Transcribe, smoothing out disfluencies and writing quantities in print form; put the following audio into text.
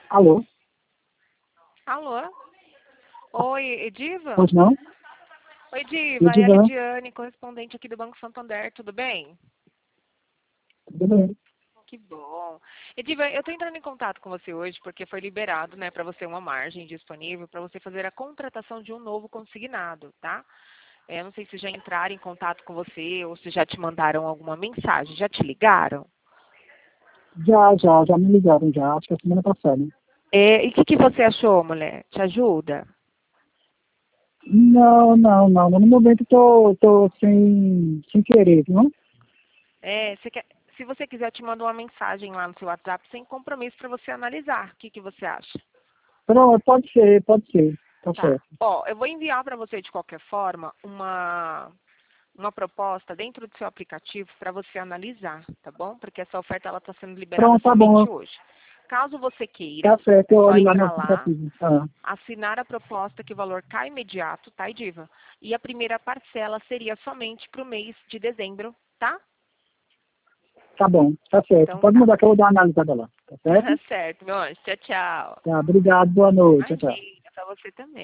Alô? Alô? Oi, Ediva? Pois não? Oi, Ediva, é a Edivan, Lidiane, correspondente aqui do Banco Santander, tudo bem? tudo bem? Que bom. Ediva, eu estou entrando em contato com você hoje porque foi liberado, né, para você uma margem disponível para você fazer a contratação de um novo consignado, tá? Eu não sei se já entraram em contato com você ou se já te mandaram alguma mensagem, já te ligaram? Já me ligaram já, acho que a semana passada. E o que você achou, mulher? Te ajuda? Não. No momento tô sem querer, viu? Se você quiser, eu te mando uma mensagem lá no seu WhatsApp sem compromisso para você analisar. O que você acha? Pronto, pode ser. Tá Tá. certo. Ó, eu vou enviar para você de qualquer forma uma proposta dentro do seu aplicativo para você analisar, tá bom? Porque essa oferta ela está sendo liberada Pronto, tá bom. somente hoje. Caso você queira, Tá certo, é eu só olho lá no entrar lá, aplicativo. Ah, assinar a proposta que o valor cai imediato, tá, Ediva? E a primeira parcela seria somente para o mês de dezembro, tá? tá bom, tá certo. Então Pode tá. mudar que eu vou dar uma analisada lá, tá certo? Certo, meu anjo. Tchau, tchau. Tá, obrigado, boa noite, tchau, tchau. Imagina, para você também.